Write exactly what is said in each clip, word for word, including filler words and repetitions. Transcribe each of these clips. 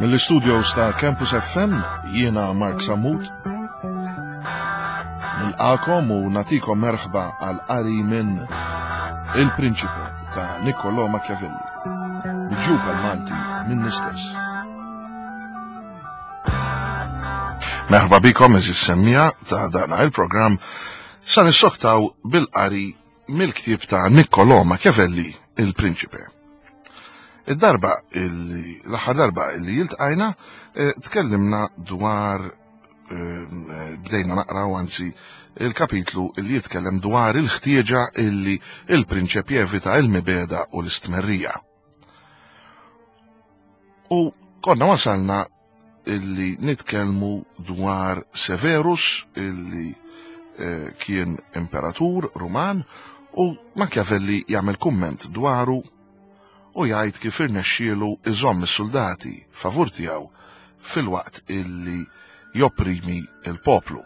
Mill-studios ta' Campus F M jiena Mark Sammut. Nilqakom u natikom merħba għal qari minn Il-Prinċipe ta' Niccolò Machiavelli, biġġub għal-Malti minn nistess. Merħba bikom eżis semmija ta' dana il-programm sa nissoktaw bil-qari mill-ktieb ta' Niccolò Machiavelli, Il-Prinċipe. Id-darba, l-aħħar darba li jiltqajna, tkellimna dwar, bdejna naqraw anzi il-kapitlu li jitkellem dwar il-ħtieġa illi il-prinċep jevita il-mibeda u l-istmerrija. U konna wasalna illi nitkellmu dwar Severus illi kien imperatur Ruman u Machiavelli jagħmel kumment dwaru u jgħid kif irnexxielu iżomm is-soldati favur tiegħu fil-waqt illi jopprimi il-poplu.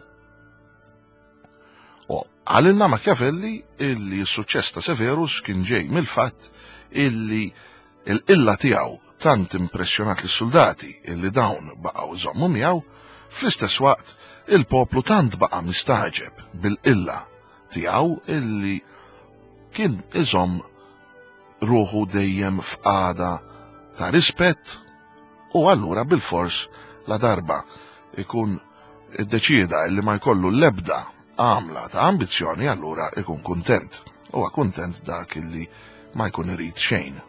U għalilna Machiavelli illi s-suċċess ta' Severus kien ġej mill-fatt illi l-illa tiegħu tant impressjonat lis-soldati illi dawn baqgħu iżommu miegħu, fl-istess waqt il-poplu tant baqa' mistaġeb bil-illa tiegħu illi kien iżomm ruħu dejjem f'qada ta' rispett u allura bil-fors la darba ikun iddeċieda li ma jkollu l-ebda għamla ta' ambizzjoni allura ikun kuntent. Huwa kuntent dak illi ma jkun irid xejn.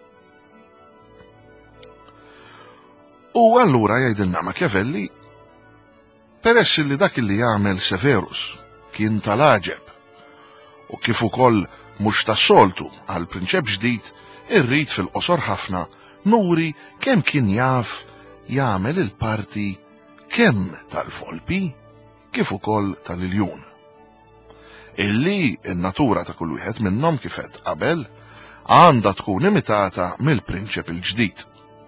U allura jgħidilna Machiavelli peress li dak illi jagħmel Severus kien tal-aġeb u kif ukoll mhux tas-soltu għal prinċep ġdid, irrid fil-qosor ħafna nuri kemm kien jaf jagħmel il-parti kemm tal-volpi kif ukoll tal-iljun. Illi n-natura ta' kull wieħed minnhom kif qed qabel għandha tkun imitata mill-prinċep il-ġdid.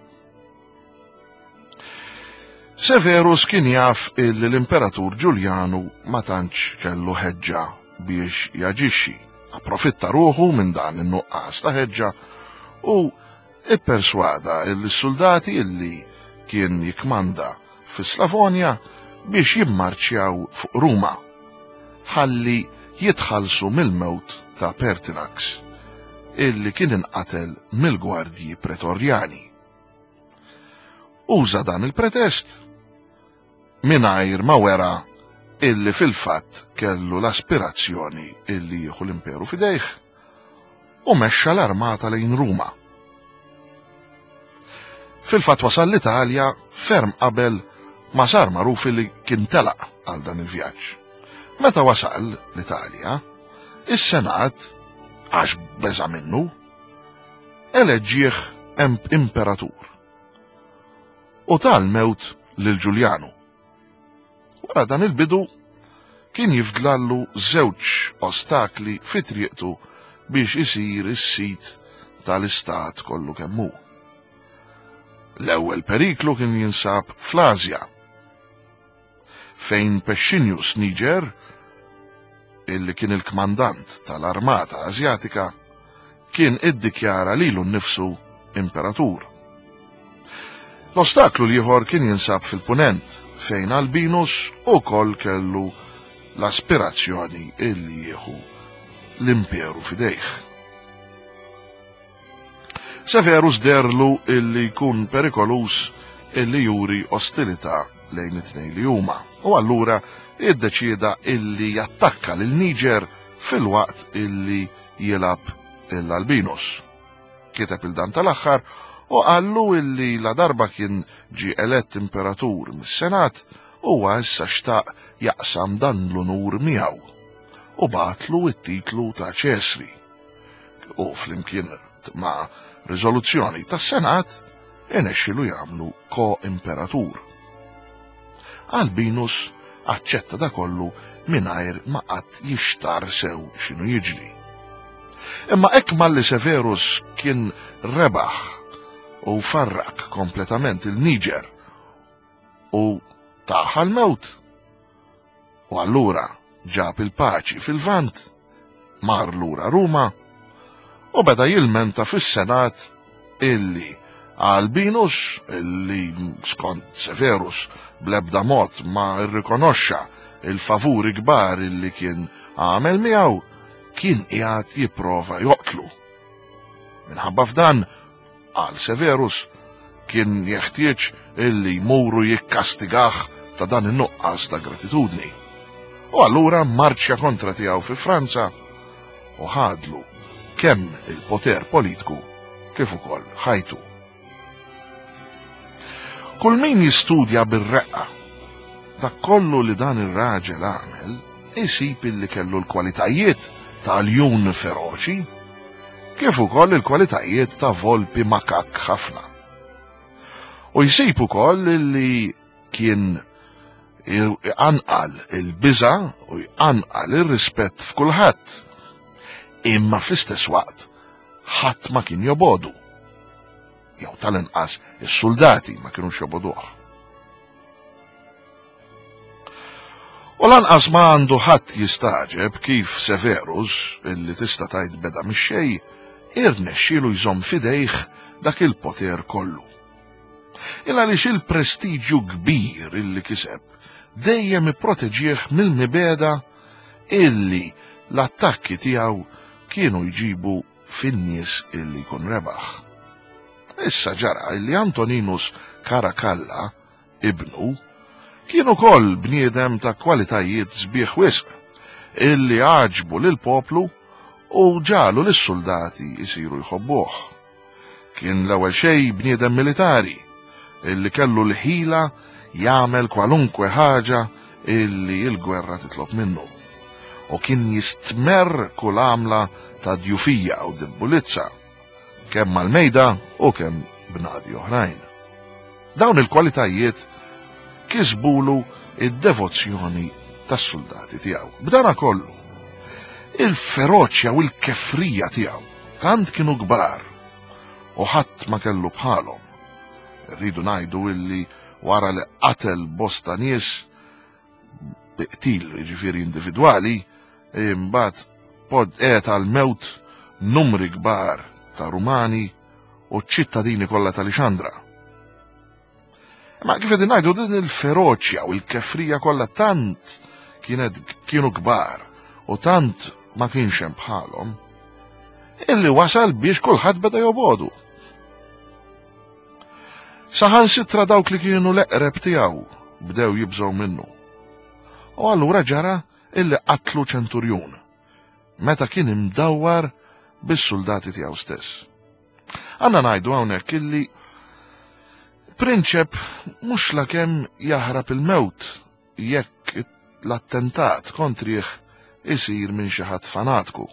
Severus kien jaf illi l-imperatur Ġuljanu ma tantx kellu ħeġġa biex jaġixxi. Approfitta ruħu minn dan in-nuqqas ta' ħeġġa u ipperswada l-soldati illi kien jikmanda fis-Slavonja biex jimmarċjaw fuq Ruma, ħalli jitħallsu mill-mewt ta' Pertinax, illi kien inqatel mill-gwardji pretorjani. Uża dan il-pretest mingħajr ma wera illi fil-fatt kellu l-aspirazzjoni illi jieħu l-imperu fidejh u mexxa l-armata lejn Ruma. Fil-fatt wasal l-Italja ferm qabel ma sar magħruf illi kien telaq għal dan il-vjaġġ. Meta wasal l-Italja, is-Senat għax beża minnu eleġġieh imperatur u tal-mewt lil Ġuljanu. Wara dan il-bidu kien jifdlallu żewġ ostakli fi triqtu biex isir is-sit tal-istat kollu kemm hu. L-ewwel periklu kien jinsab fl-Asja, fejn Pescinius Niger, illi kien il-kmandant tal-armata Asjatika, kien iddikjara lilu nnifsu imperatur. L-ostaklu l-ieħor kien jinsab fil-punent, fejn Albinus ukoll kellu l-aspirazzjoni illi jieħu l-imperu fidejh. Severus derlu illi jkun perikolus illi juri ostilità lejn it-tnejn li huma u allura iddeċieda illi jattakka lil Niger fil-waqt illi jilab l-Albinus. Kiteb il-dan tal-aħħar u qallu illi la darba kien ġi elett imperatur mis-Senat huwa issa xtaq jaqsam dan l-unur miegħu u batlu t-titlu ta' Ċesri. U flimkien ma' riżoluzzjoni tas-Senat inexxielu jagħmlu ko-imperatur. Albinus aċċetta da kollu mingħajr ma qatt jixtar sew x'inhu jiġri. Imma hekk malli Severus kien rebaħ u farrak kompletament il-Niger u taħ l-mewt. U allura ġab il-paċi fil-Vant, mar lura Ruma u beda jilmenta fis-Senat illi Albinus illi skont Severus bl-ebda mod ma rrikonoxxa il-favuri kbar illi kien għamel miegħu, kien qiegħed jipprova joqtlu. Minħabba f'dan, għal Severus, kien jeħtieġ illi jmuru jikkastigah ta' dan in-nuqqas ta' gratitudni. U allura marċja kontra tiegħu fi Franza u ħadlu kemm il-poter politiku kif ukoll ħajtu. Kull min jistudja bir-reqqa dak kollu li dan ir-raġel għamel, isib illi kellu l-kwalitajiet ta' ljun feroċi kif ukoll il-kwalitajiet ta' volpi makak ħafna. U jsib ukoll illi kien anqal il-biża u anqal ir-rispett f'kulħadd, imma fl-istess waqt ħadd ma kien jobodu. Jew tal-inqas is-soldati ma kienux joboduh. U lanqas ma għandu ħadd jistaġeb kif Severus, illi tista' tgħid beda mix-xejn, irnexxielu jżomm fidejh dak il-poter kollu. Il għaliex il-prestiġju kbir illi kiseb dejjem ipproteġih mill-mibeda illi l-attakki tiegħu kienu jġibu fin-nies illi jkun rebaħ. Issa ġara illi Antoninus Caracalla, ibnu, kien ukoll bniedem ta' kwalitajiet sbieħ wisq illi għaġbu lil poplu u ġalu lis-soldati jisiru jħobbuh. Kien l-ewwel xejn bniedem militari illi kellu l-ħila jagħmel kwalunkwe ħaġa illi l-gwerra titlob minnu. U kien jistmer kull għamla ta' djufija u debbulizza, kemm mal-mejda u kemm b'nadi oħrajn. Dawn il-kwalitajiet kisbulu id-devozzjoni tas-soldati tiegħu. B'dana kollu, il-feroċja u l-kefrija tiegħu tant kienu kbar u ħadd ma kellu bħalhom. Rridu ngħidu illi wara li qatel bosta nies biqtil, jiġifieri individwali, imbagħad pod qiegħed għall-mewt numri kbar ta' Rumani u ċ-ċittadini kollha tal-Ixandra. Ma kif qegħdin ngħidu din il-feroċja u l-kefrija kollha tant kienet kienu kbar u tant ma kienx hemm bħalhom illi wasal biex kulħadd beda jobodu. Saħansitra dawk li kienu l-eqreb tiegħu bdew jibżgħu minnu. U allura ġara illi qatlu ċenturjun meta kien imdawwar bis-soldati tiegħu stess. Għandna ngħidu hawnhekk illi prinċep mhux lakemm jaħrab il-mewt jekk l-attentat kontrih isir minn xi ħadd fanatku.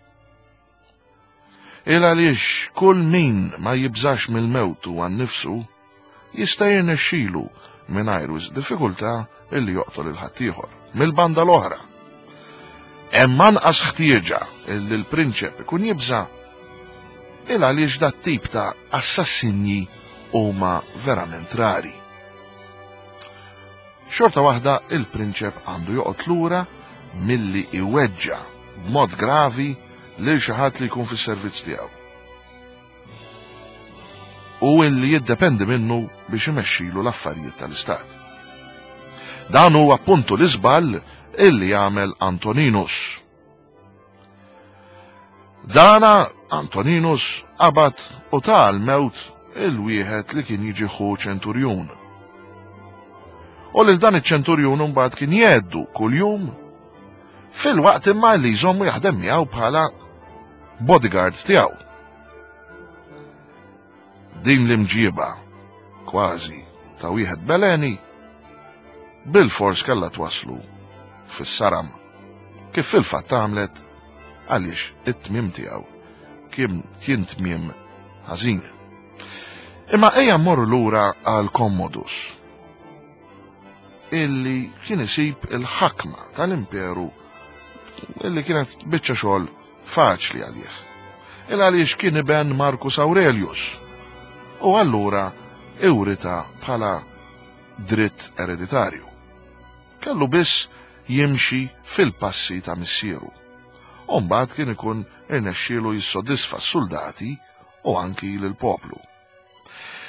Il għaliex kull min ma jibżax mill-mewt huwa nnifsu jista' jirnexxielu mingħajr diffikultà illi joqtol il-ħadd ieħor. Mill-banda l-oħra, hemm anqas ħtieġa illi l-prinċep ikun jibża' il għaliex dat tip ta' assassinji huma verament rari. Xorta waħda il-prinċep għandu joqgħod lura milli iweġġa b'mod gravi lil xi ħadd li jkun fis-servizz tiegħu u illi jiddependi minnu biex imexxilu l-affarijiet tal-istat. Dan huwa appuntu l-iżball illi jagħmel Antoninus. Dana Antoninus qabad u ta' l-mewt il-wieħed li kien jiġi ħu ċenturjun. U lil dan iċ-ċenturjun mbagħad kien jgħeddu kuljum fil-waqt imma li jżommu jaħdem miegħu bħala bodyguard tiegħu. Din l-imġiba kważi ta' wieħed beleni bil-fors kellha twaslu fis-saram kif fil-fatt għamlet għaliex it-tmiem tiegħu kien kien tmiem ħażin. Imma ejja mmorru lura għal Commodus illi kien isib il-ħakma tal-imperu illi kienet biċċa xogħol faċli għalih. Il għaliex kien iben Marcus Aurelius u allura ewrita bħala dritt ereditarju. Kellu biss jimxi fil-passi ta' missieru. U mbagħad kien ikun irnexxielu jissodisfa s-soldati u anki lill-poplu.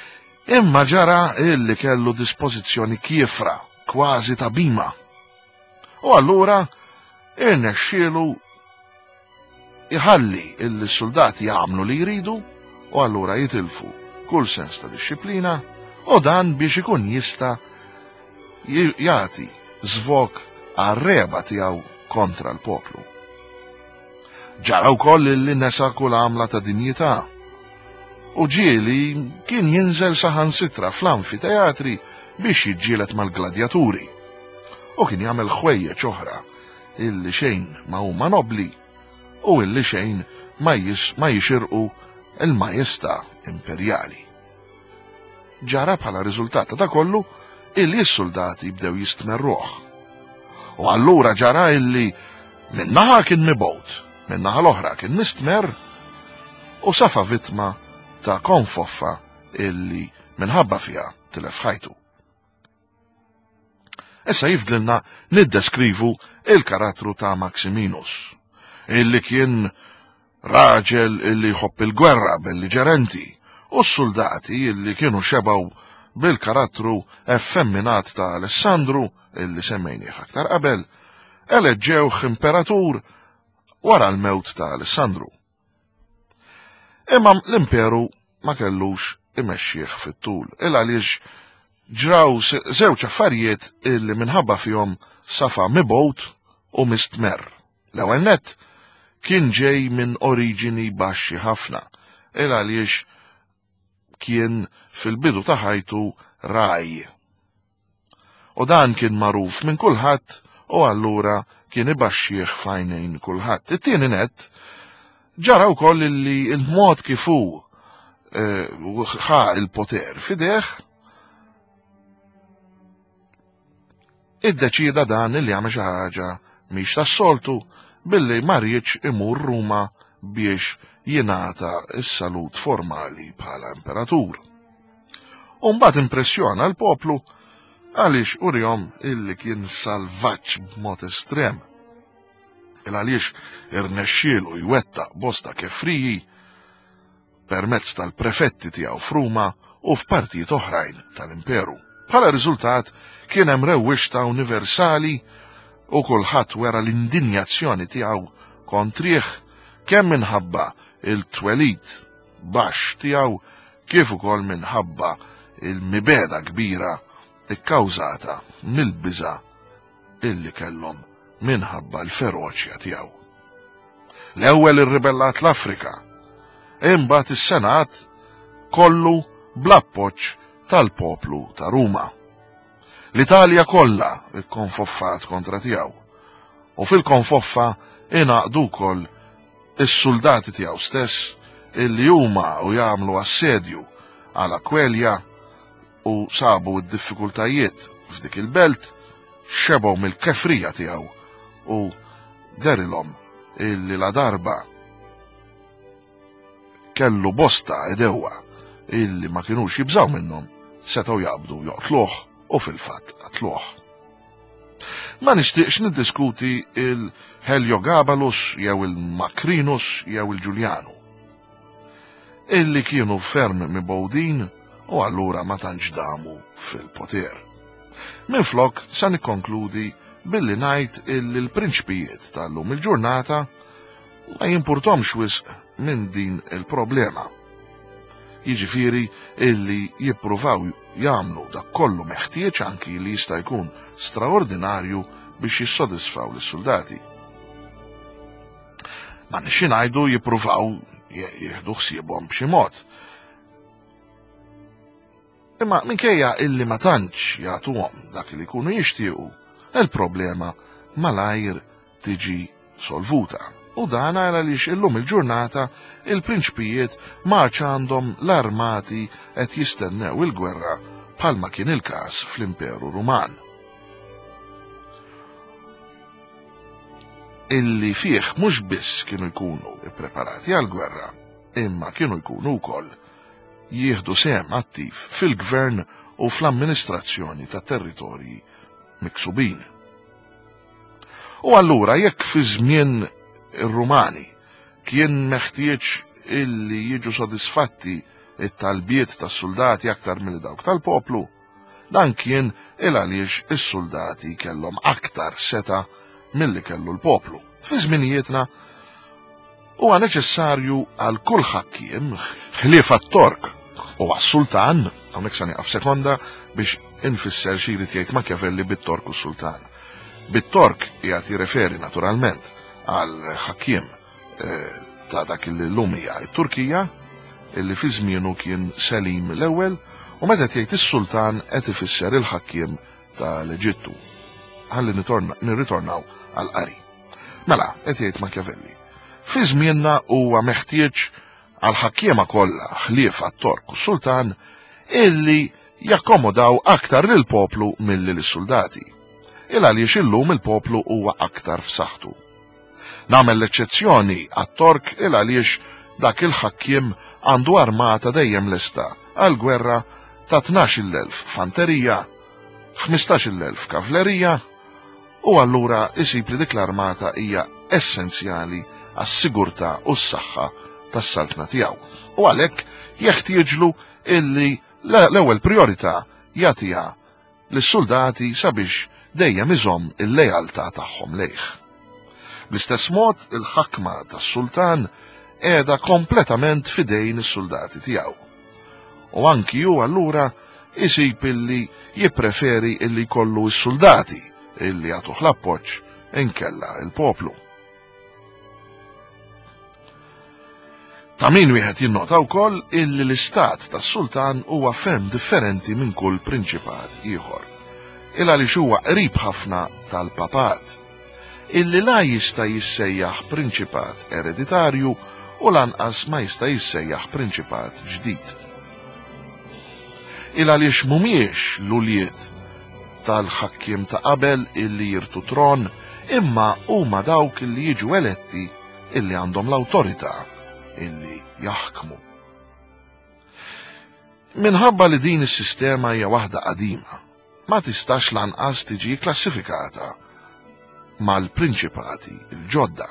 Imma ġara illi kellu dispożizzjoni kiefra, kważi ta' bima. U allura irnexxielu iħalli il-soldati jagħmlu li jridu u allura jitilfu kull sens ta' disċiplina u dan biex ikun jista' jagħti żvok għar-reba tiegħu kontra l-poplu. Ġara wkoll li nesa kull għamla ta' dinjità u ġieli kien jinżel saħansitra fl-anfiteatri biex jiġġieled mal-gladjaturi u kien jagħmel ħwejjeġ oħra illi xejn ma huma nobbli u illi xejn ma jixirqu il-majestà imperjali. Ġara bħala riżultat ta' kollu illi s-soldati bdew jistmerruh. U allura ġara illi minnaħa kien mibgħut, minnaħa l-oħra kien mistmer u safa vittma ta' konfoffa illi minħabba fiha tilef ħajtu. Issa jifdlilna niddeskrivu il-karattru ta' Maximinus, illi kien raġel illi jħobb il-gwerra belliġerenti u s-soldati illi kienu xebaw bil-karattru effemminat ta' Alessandru, illi semmejnieh aktar qabel, eleġġewh imperatur wara l-mewt ta' Alessandru. Imma l-imperu ma kellux imexxih fit-tul, il għaliex ġraw żewġ affarijiet illi minħabba fihom safa mibgħut u mistmer. L-ewwel nett kien ġej minn oriġini baxxi ħafna, il għaliex kien fil-bidu ta' ħajtu raj. U dan kien magħruf minn kulħadd u allura kien ibaxxih f'għajnejn kulħadd. It-tieni nett ġara wkoll illi il-mod kif hu ħa il-poter fideh iddeċida dan illi jagħmel xi ħaġa mhix tas-soltu billi ma rridx imur Ruma biex jingħata s-salut formali bħala imperatur. U mbagħad impressjona l-poplu għaliex urihom illi kien salvaġġ b'mod estrem. Il għaliex irnexxielu jwettaq bosta kefriji permezz tal-prefetti tiegħu f'Ruma u f'partijiet oħrajn tal-imperu. Bħala riżultat kien hemm rewwixta universali u kulħadd wera l-indinjazzjoni tiegħu kontrih kemm minħabba il-twelid baxx tiegħu kif ukoll minħabba il-mibeda kbira ikkawżata mill-biża' illi kellhom minħabba l-feroċja tiegħu. L-ewwel irribellat l-Afrika, imbagħad is-Senat kollu bl-appoġġ tal-poplu ta' Ruma. L-Italja kollha ikkonfoffat kontra tiegħu u fil-konfoffa ingħaqdu wkoll is-soldati tiegħu stess illi huma u jagħmlu assedju għal Akwelja u sabu d-diffikultajiet f'dik il-belt xebgħu mill-kefrija tiegħu u derilhom illi la darba kellu bosta edewwa illi ma kinux jibżaw minnhom setgħu jaqbdu joqtluh u fil-fatt qatluh. Ma nixtieqx niddiskuti il-Heliogabalus jew il-Macrinus jew il-Giuliano illi kienu ferm mibgħudin u allura ma tantx damu fil-poter. Minflok sa nikkonkludi billi ngħid illi l-prinċpijiet tal-lum il-ġurnata ma jimpurtomx wisq minn din il-problema. Jiġifieri illi jippruvaw jagħmlu dak kollu meħtieġ anki li jista' jkun straordinarju biex jissodisfaw lis-soldati. Ma nixxi ngħidu jippruvaw jieħdu ħsiebhom b'xi mod. Imma minkejja illi ma tantx jagħtuhom dak li jkunu jixtiequ, il-problema malajr tiġi solvuta. U dan għaliex illum il-ġurnata il-prinċpijiet ma għandhom l-armati qed jistennew il-gwerra bħalma kien il-każ fl-Imperu Ruman. Illi fih mhux biss kienu jkunu ippreparati għall-gwerra, imma kienu jkunu wkoll jieħdu sehem attiv fil-gvern u fl-amministrazzjoni ta' territorji miksubin. U allura jekk fi żmien ir-Rumani kien meħtieġ illi jiġu sodisfatti it-talbiet tas-soldati aktar mill dawk tal-poplu, dan kien il għaliex is-soldati kellhom aktar seta milli kellu l-poplu. Fi żminijietna huwa neċessarju għal kull ħakkiem ħlief għat-tork u għas-sultan, hawnhekk se nieqaf sekonda biex infisser xi jrid jgħid Machiavelli bit-tork u s-sultan. Bit-tork qiegħed jirreferi naturalment għal ħakkiem ta' dak li llum hija t-Turkija illi fi żmienu kien Selim l-ewwel, u meta jgħid is-sultan qed ifisser il-ħakkiem tal-Eġittu. Ħalli nirritornaw għal qari. Mela, qed jgħid Machiavelli. Fi żmienna huwa meħtieġ għal ħakkiema kollha ħlief għat-tork u s-sultan illi jakkomodaw aktar lil poplu milli lis-soldati. Il għaliex illum il-poplu huwa aktar f'saħħtu. Nagħmel l-eċċezzjoni għat-tork il għaliex dak il-ħakkiem għandu armata dejjem lesta għal gwerra ta' tnax-il elf fanterija, ħmistax-il elf kavlerija, u allura isib li dik l-armata hija essenzjali għas-sigurtà u s-saħħa tas-saltna tiegħu. U għalhekk jeħtieġlu illi l-ewwel priorità jagħtiha lis-soldati sabiex dejjem iżomm il-lejaltà tagħhom lejh. Bl-istess mod il-ħakma tas-sultan qiegħda kompletament fidejn is-soldati tiegħu. U anki hu allura isib illi jippreferi illi jkollu s-soldati illi jagħtuh l-appoġġ inkella il-poplu. Ta' min wieħed jinnota wkoll illi l-istat tas-sultan huwa ferm differenti minn kull prinċipat ieħor. Il għaliex huwa qrib ħafna tal-papat, illi la jista' jissejjaħ prinċipat ereditarju u lanqas ma jista' jissejjaħ prinċipat ġdid. Il għaliex mhumiex l-uljiet tal-ħakkiem ta' qabel illi jirtu tron, imma huma dawk illi jiġu eletti illi għandhom l-awtorità illi jaħkmu. Minħabba li din is-sistema hija waħda qadima, ma tistax lanqas tiġi klassifikata mal-prinċipati il-ġodda.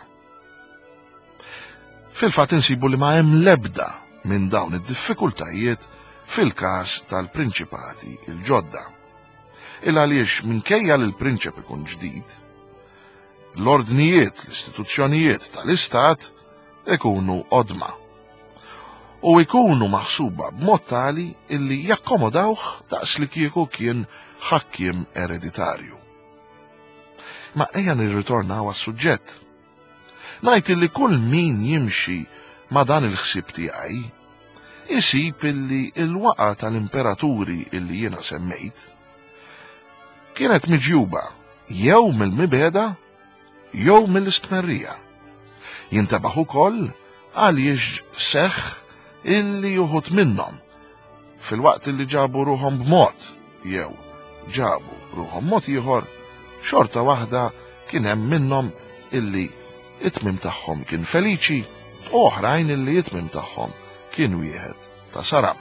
Fil-fatt insibu li ma hemm l-ebda minn dawn id-diffikultajiet fil-każ tal-prinċipati il-ġodda. Il għaliex minkejja li l-prinċep ikun ġdid, l-ordnijiet, l-istituzzjonijiet tal-istat ikunu qodma u ikunu maħsuba b'mod tali illi jakkomodawh daqs li kieku kien ħakkiem ereditarju. Ma ejja nirritornaw għas-suġġett. Ngħid illi kull min jimxi ma' dan il-ħsieb tiegħi isib illi il-waqa tal-imperaturi illi jiena semmejt kienet miġjuba jew mill-mibeda jew mill-istmerrija. Jintabaħ ukoll għaliex seħħ illi juħut minnhom fil-waqt illi ġabu ruhom b'mod jew ġabu ruhom mod ieħor, xorta waħda kien hemm minnhom illi it-tmiem tagħhom kien feliċi u oħrajn illi it-tmiem tagħhom kien wieħed ta' saram.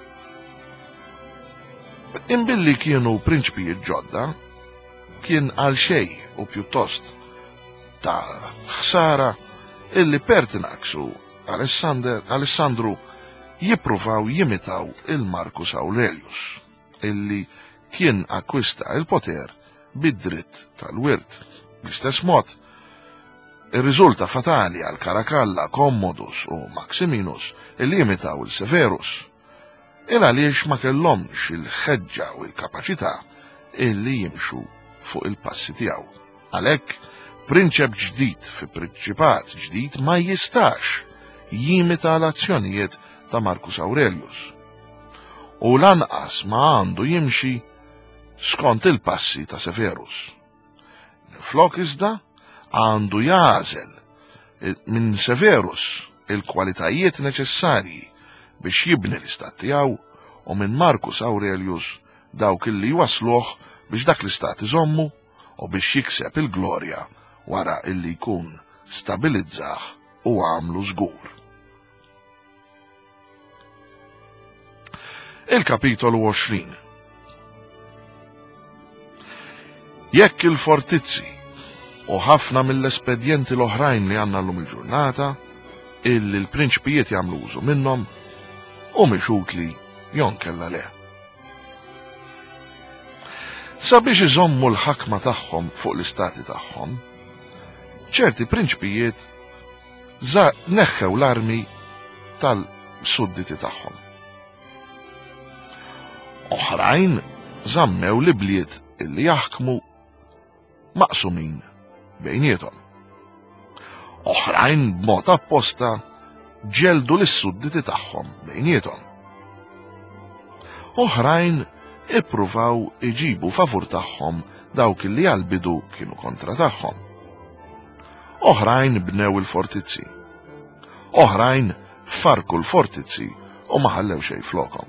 Imbilli kienu prinċpijiet ġodda, kien għal xejn u pjuttost ta' ħsara illi Pertinax u Alessandru jippruvaw jimitaw il-Marcus Aurelius, illi kien akkwista il-poter bid-dritt tal-wirt. Bl-istess mod, ir-riżulta fatali għal Caracalla, Commodus u Maximinus illi jimitaw il-Severus, il għaliex ma kellhomx il-ħeġġa u l-kapaċità illi jimxu fuq il-passi tiegħu. Għalhekk prinċep ġdid fi prinċipat ġdid ma jistax jimita l-azzjonijiet ta' Marcus Aurelius. U lanqas ma għandu jimxi skont il-passi ta' Severus. Flok iżda għandu jażel minn Severus il-kwalitajiet neċessarji biex jibni l-istat tiegħu u minn Marcus Aurelius dawk illi wasluh biex dak l-istat iżommu u biex jikseb il-glorja wara illi jkun stabilizzaħ u għamlu żgur. Il-kapitolu għoxrin. Jekk il-fortizzi u ħafna mill-espedjenti l-oħrajn li għandna llum il-ġurnata illi l-prinċpijiet jagħmlu użu minnhom u mixukli jonkella le. Sabiex iżommu l-ħakma tagħhom fuq l-istati tagħhom, ċerti prinċpijiet za neħħew l-armi tal-sudditi tagħhom. Oħrajn żammew l-ibliet illi jaħkmu maqsumin bejniethom. Oħrajn b'mod apposta ġeldu lis-sudditi tagħhom bejniethom. Oħrajn ippruvaw iġibu favur tagħhom dawk illi għal-bidu kienu kontra tagħhom. Oħrajn bnew il-fortizzi. Oħrajn farku l-fortizzi u ma ħallew xejn flokhom.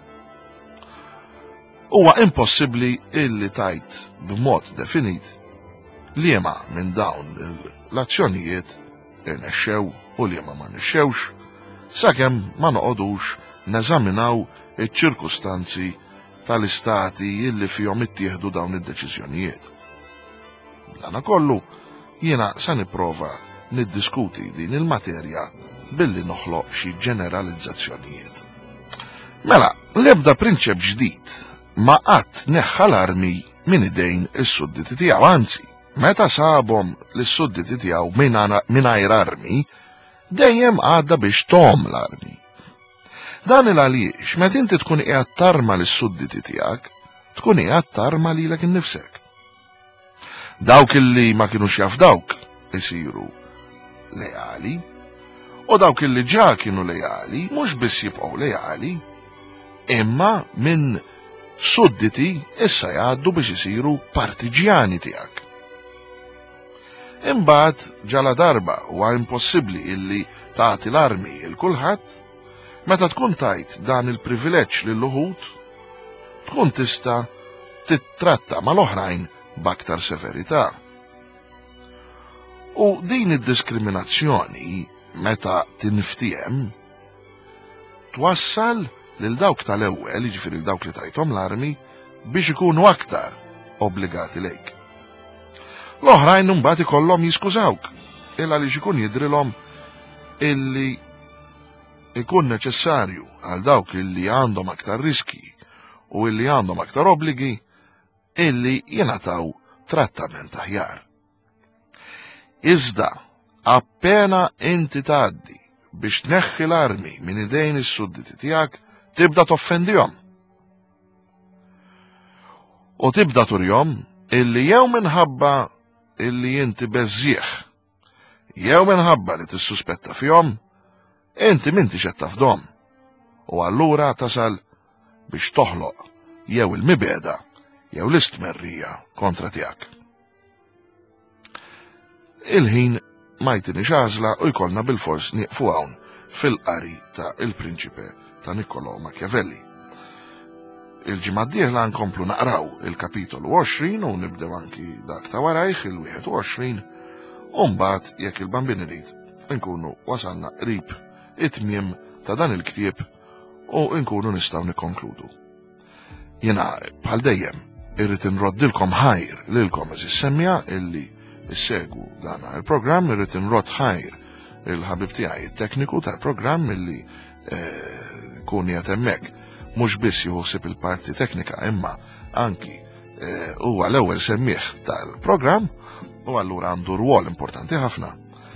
Huwa impossibbli illi tajt b'mod definit liema minn dawn l-azzjonijiet irnexxew u liema ma nexxewx sakemm ma noqogħdux neżaminaw iċ-ċirkustanzi tal-istati illi fihom ittieħdu dawn id-deċiżjonijiet. Dana kollu jiena se nipprova niddiskuti din il-materja billi noħloq xi ġeneralizzazzjonijiet. Mela, l-ebda prinċep ġdid ma qatt neħħa l-armi minn idejn is-sudditi tiegħu, anzi, meta sabhom lis-sudditi tiegħu mingħajr armi, dejjem għadda biex tom l-armi. Dan il għaliex meta inti tkun qiegħed tarma lis-sudditi tiegħek, tkun qiegħed tarma lilek innifsek. Dawk illi ma kinux jaf dawk isiru lejali, u dawk illi ġa kienu lejali mhux biss jibqgħu lejali, imma minn sudditi issa jgħaddu biex isiru partiġjani tiegħek. Imbagħad ġala darba huwa impossibbli illi tagħti l-armi il kulħadd, meta tkun tajt dan il-privileġġ lil uħud, tkun tista' tittratta mal-oħrajn b'aktar severità. U din id-diskriminazzjoni meta tinftiem twassal lil dawk tal-ewwel, jiġifieri dawk li tajthom l-armi, biex ikunu aktar obbligati lejk. L-oħrajn imbagħad ikollhom jiskużawk il għaliex ikun jidrilhom illi ikun neċessarju għal dawk illi għandhom aktar riski u illi għandhom aktar obbligi illi jingħataw trattament aħjar. Iżda appena inti tgħaddi biex tneħħi l-armi minn idejn is-sudditi tiegħek, tibda toffendihom. U tibda turjom illi jew minħabba illi inti beżżieħ, jew minħabba li tissuspetta fihom, inti m'intix qed tafdhom. U allura tasal biex toħloq jew il-mibeda jew l-istmerrija kontra tiegħek. Il-ħin ma jtinix għażla u jkollna bil-fors nieqfu hawn fil-qari ta' il-Prinċipe ta' Niccolò Machiavelli. Il-ġimgħa d-dieħla nkomplu naqraw il-kapitolu għoxrin u nibdew anki dak ta' warajh il-wieħed u għoxrin, u mbagħad jekk il-bambin irid nkunu wasalna qrib it-tmiem ta' dan il-ktieb u nkunu nistgħu nikkonkludu. Jiena bħal dejjem irrid inroddilkom ħajr lilkom eżis semmija illi issegwu dan il-programm, irrid inrod ħajr il-ħabib tiegħi it-tekniku tal-programm illi kun qiegħed hemmhekk mhux biss jħossib il-parti teknika imma anki huwa l-ewwel semmieħ tal-programm u allura għandu rwol importanti ħafna.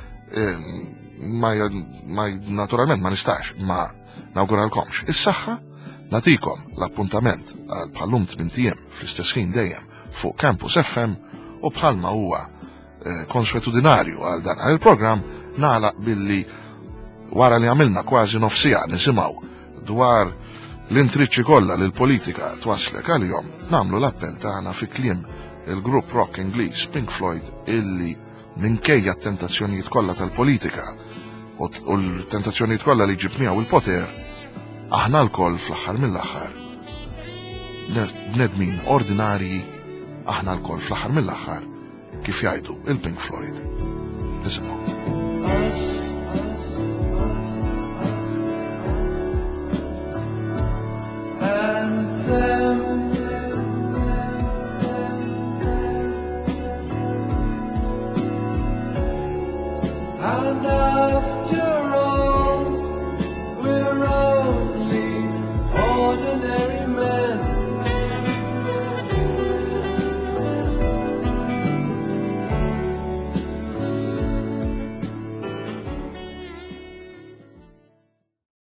Ma naturalment ma nistax ma nawguralkomx is-saħħa, natikom l-appuntament għal bħallum tmien ijiem fl-istess ħin dejjem fuq Campus F M u bħalma huwa konsuetudinarju għal dan il-programm nagħlaq billi wara li għamilna kważi nofsija nisimgħu dwar l-intriċċi kollha li l-politika twaslek għalihom, nagħmlu l-appell tagħna fi kliem il-grupp rock Ingliż Pink Floyd illi minkejja t-tentazzjonijiet kollha tal-politika u l-tentazzjonijiet kollha li ġib miegħu il-poter, aħna l-koll fl-aħħar mill-aħħar bnedmin ordinarji, aħna l-koll fl-aħħar mill-aħħar kif jgħidu il-Pink Floyd. Nisimgħu. I love to